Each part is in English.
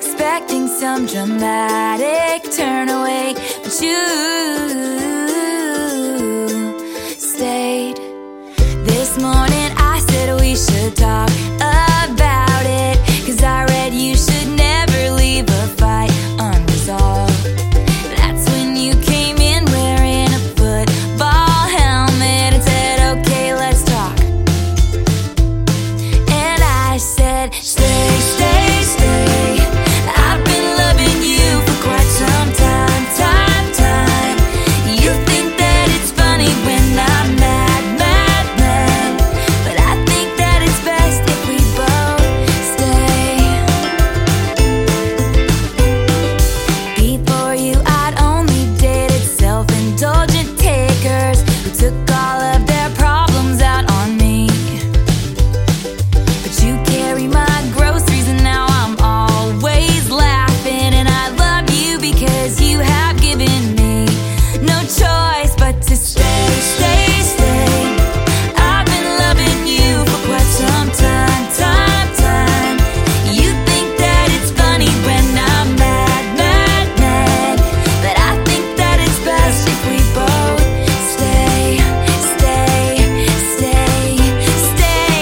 expecting some dramatic turn away, but you stayed. This morning I said we should talk about it, 'cause I read you should never leave a fight unresolved. That's when you came in wearing a football helmet and said, okay, let's talk. And I said, stay, stay, stay. I've been loving you for quite some time, time. You think that it's funny when I'm mad, mad, mad, but I think that it's best if we both stay. Before you, I'd only dated self-indulgent takers who took all of their problems out on me. But you carry my groceries and now I'm always laughing, and I love you because you have given me no choice but to stay, stay, stay. I've been loving you for quite some time, time. You think that it's funny when I'm mad, mad, mad, but I think that it's best if we both stay, stay, stay, stay.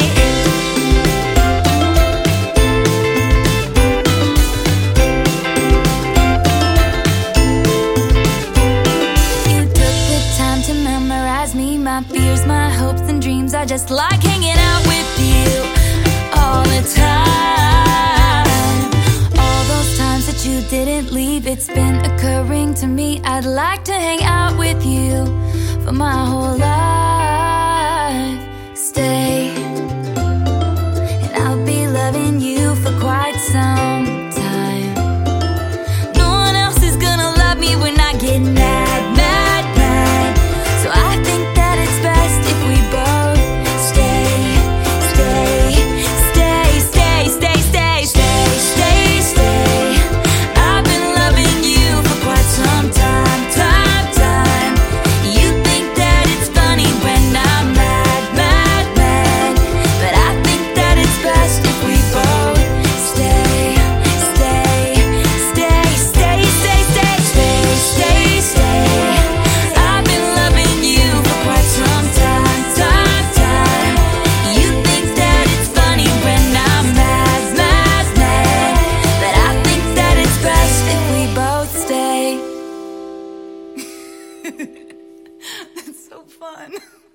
You took the time to memorize me, my fears, my hopes and dreams. I just like hanging out with you all the time. All those times that you didn't leave, it's been occurring to me. I'd like to hang out with you for my whole life. Stay, and I'll be loving you for quite some time. No one else is gonna love me when I get mad, mad, mad. So I think that it's best if we both stay, stay, stay, stay, stay, stay, stay, stay, stay. I've been loving you for quite some time, time. You think that it's funny when I'm mad, mad, mad, but I think that it's best if we both stay, stay, stay, stay, stay, stay, stay, stay, stay. I've been loving you for quite some time, time. You think that it's funny when I'm mad, mad, mad, but I think that it's best if we both stay. It's so fun.